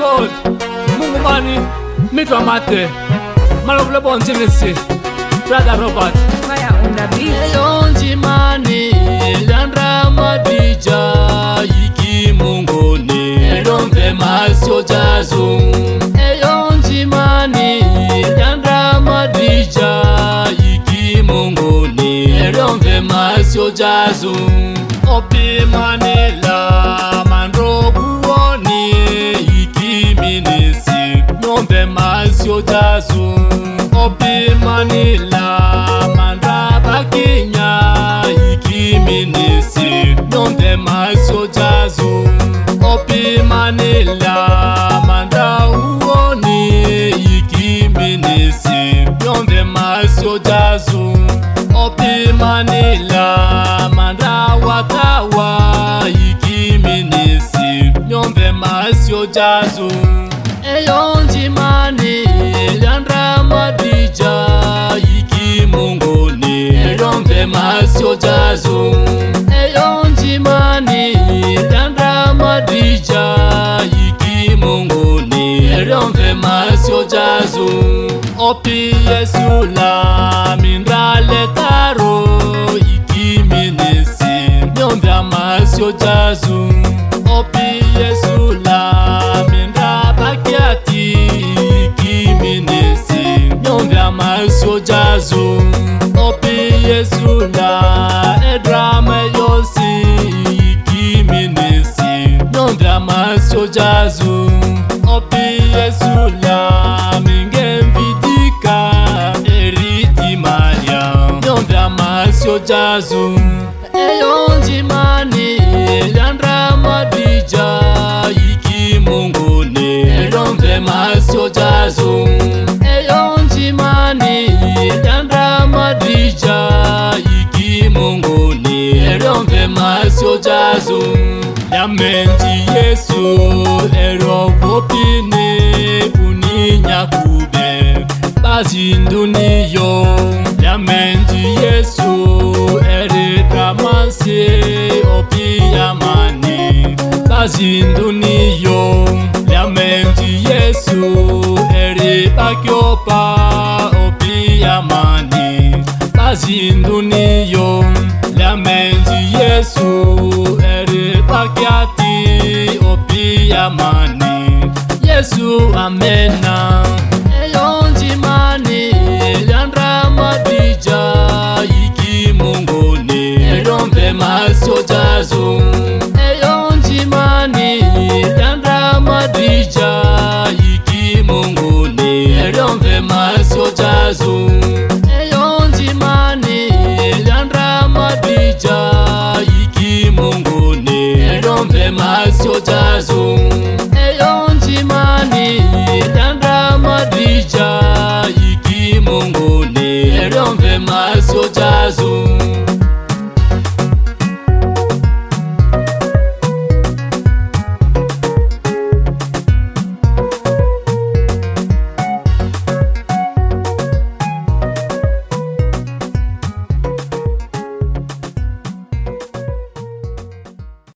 God, Mungu mani, mitwa mate, malobule bonji nisi, Brother Robert. Fire on the beat. Eyonji mani, landra madija, iki mungoni, elomve masyo jazu. Eyonji mani, landra madija, iki mungoni, elomve masyo jazu. Opi manila, mandrogu oni, iki minisi, nomve masyo jazu. Opi manila, mandaba kinya, iki minisi, nomve masyo jazu. Opi manila, manda uoni, iki minisi, nomve masyo jazu. Opi manila, manda wakawa, iki minisi, nomve masyo jazu. Eyonji mani, landra madija, iki mungoni, elomve masyo jazu. Eyonji mani, landra madija, iki mungoni, elomve masyo jazu. Opi Yesu la mindrale karo, iki minisi, nomve masyo jazu. Opi Yesu la minda bakiati, iki minisi, nomve masyo jazu. Opi Yesu la edrame yosi, iki minisi, nomve masyo jazu. Opi Yesu la mingemvidika, eriti maria, nomve masyo jazu. Eyonji mani, landra madija, iki mungoni, elomve masyo jazu. Eyonji mani, landra madija, iki mungoni, elomve masyo jazu. Yamenji Yesu, erovopine, uninya kube, bazinduniyo. Yamenji Yesu, eredramanse, opi yamani, bazinduniyo. Yamenji Yesu, erebakyopa, opi yamani, bazinduniyo. Yamenji Yesu, erebakyati, opi yamani, Yesu amena. Eyonji mani, landra madija, iki mungoni, elomve masyo jazu. Eyonji mani, landra madija, iki mungoni, elomve masyo jazu. Eyonji mani, landra madija, iki mungoni, elomve masyo jazu. Eyonji mani, landra madija, iki mungoni, elomve masyo jazu.